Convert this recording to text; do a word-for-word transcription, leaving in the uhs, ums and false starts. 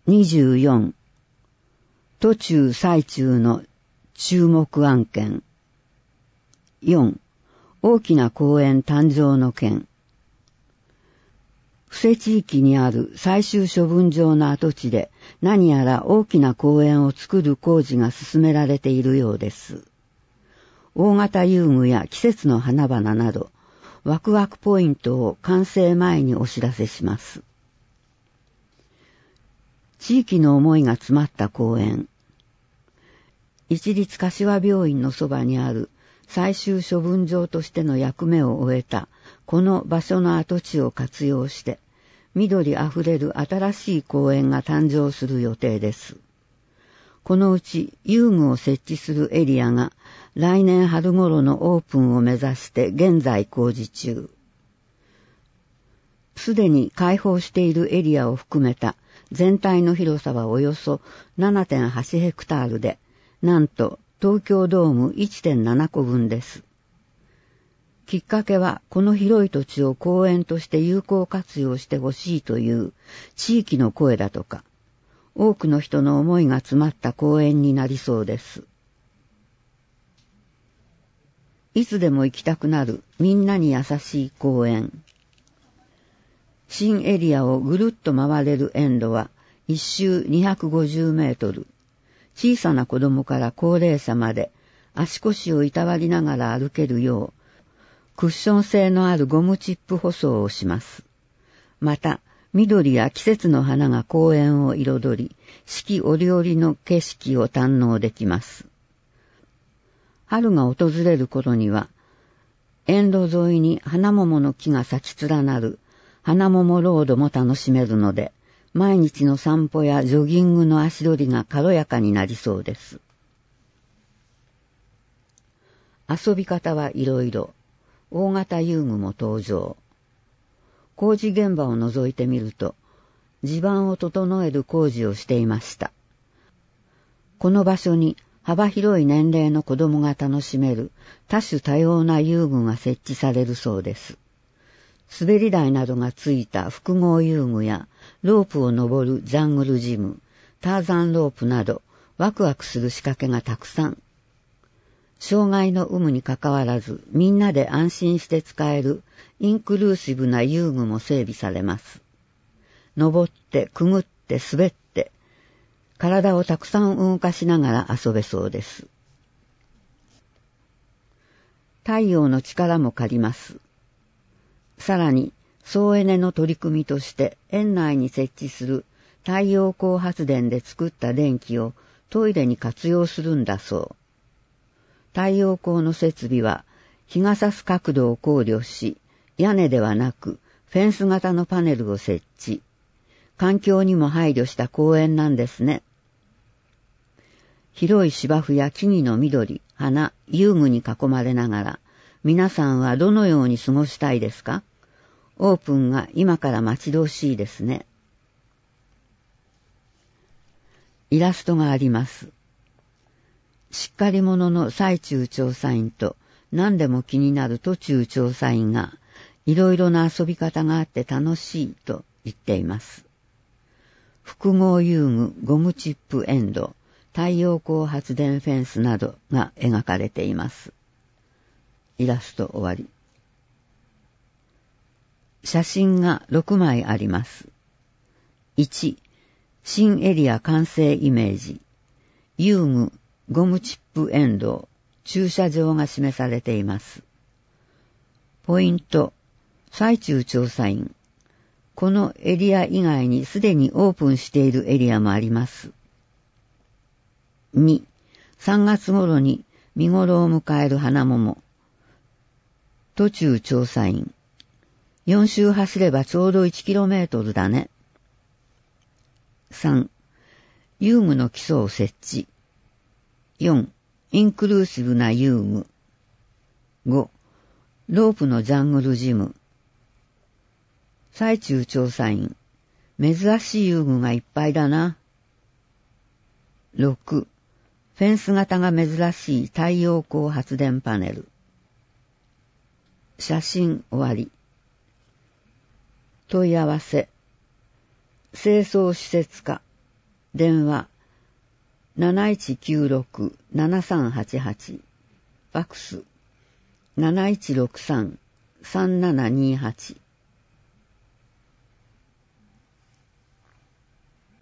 にじゅうよん、途中最中の注目案件。よん、大きな公園誕生の件。布施地域にある最終処分場の跡地で何やら大きな公園を作る工事が進められているようです。大型遊具や季節の花々などワクワクポイントを完成前にお知らせします。地域の思いが詰まった公園。市立柏病院のそばにある最終処分場としての役目を終えたこの場所の跡地を活用して緑あふれる新しい公園が誕生する予定です。このうち遊具を設置するエリアが来年春頃のオープンを目指して現在工事中。すでに開放しているエリアを含めた全体の広さはおよそ ななてんはち ヘクタールで、なんと東京ドーム いってんなな 個分です。きっかけはこの広い土地を公園として有効活用してほしいという地域の声だとか、多くの人の思いが詰まった公園になりそうです。いつでも行きたくなるみんなに優しい公園。新エリアをぐるっと回れる沿路は一周にひゃくごじゅうメートル。小さな子供から高齢者まで足腰をいたわりながら歩けるよう、クッション性のあるゴムチップ舗装をします。また、緑や季節の花が公園を彩り、四季折々の景色を堪能できます。春が訪れる頃には、沿路沿いに花桃の木が咲き連なる花桃ロードも楽しめるので、毎日の散歩やジョギングの足取りが軽やかになりそうです。遊び方はいろいろ。大型遊具も登場。工事現場を覗いてみると、地盤を整える工事をしていました。この場所に幅広い年齢の子供が楽しめる多種多様な遊具が設置されるそうです。滑り台などがついた複合遊具やロープを登るジャングルジム、ターザンロープなどワクワクする仕掛けがたくさん。障害の有無にかかわらずみんなで安心して使えるインクルーシブな遊具も整備されます。登ってくぐって滑って体をたくさん動かしながら遊べそうです。太陽の力も借ります。さらに、総エネの取り組みとして園内に設置する太陽光発電で作った電気をトイレに活用するんだそう。太陽光の設備は日が差す角度を考慮し、屋根ではなくフェンス型のパネルを設置。環境にも配慮した公園なんですね。広い芝生や木々の緑、花、遊具に囲まれながら、皆さんはどのように過ごしたいですか？オープンが今から待ち遠しいですね。イラストがあります。しっかり者の最中調査員と何でも気になる途中調査員がいろいろな遊び方があって楽しいと言っています。複合遊具、ゴムチップエンド、太陽光発電フェンスなどが描かれています。イラスト終わり。写真がろくまいあります。いち、新エリア完成イメージ。遊具、ゴムチップエンド、駐車場が示されています。ポイント、最中調査員。このエリア以外にすでにオープンしているエリアもあります。に、さんがつ頃に見頃を迎える花桃。途中調査員。よん周走ればちょうどいちキロメートルだね。さん、遊具の基礎を設置。よん、インクルーシブな遊具。ご、ロープのジャングルジム。最中調査員。珍しい遊具がいっぱいだな。ろく、フェンス型が珍しい太陽光発電パネル。写真終わり。問い合わせ。清掃施設課電話 なないちきゅうろく ななさんはちはち、ファクス なないちろくさん さんななにはち